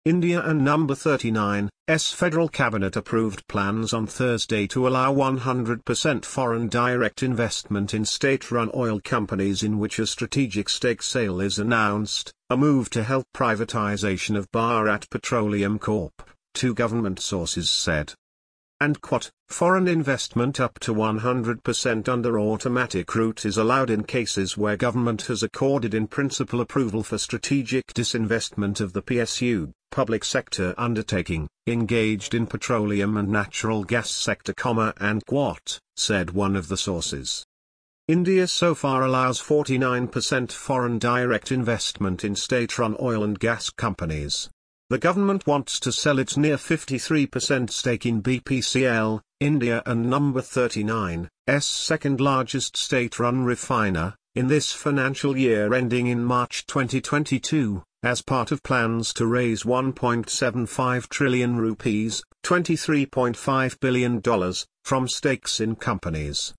India and Number 39's federal cabinet approved plans on Thursday to allow 100% foreign direct investment in state-run oil companies in which a strategic stake sale is announced, a move to help privatization of Bharat Petroleum Corp., two government sources said. And foreign investment up to 100% under automatic route is allowed in cases where government has accorded in principle approval for strategic disinvestment of the PSU, public sector undertaking, engaged in petroleum and natural gas sector, and said one of the sources. India so far allows 49% foreign direct investment in state-run oil and gas companies. The government wants to sell its near 53% stake in BPCL, India and Number 39's second-largest state-run refiner, in this financial year ending in March 2022, as part of plans to raise 1.75 trillion rupees, $23.5 billion, from stakes in companies.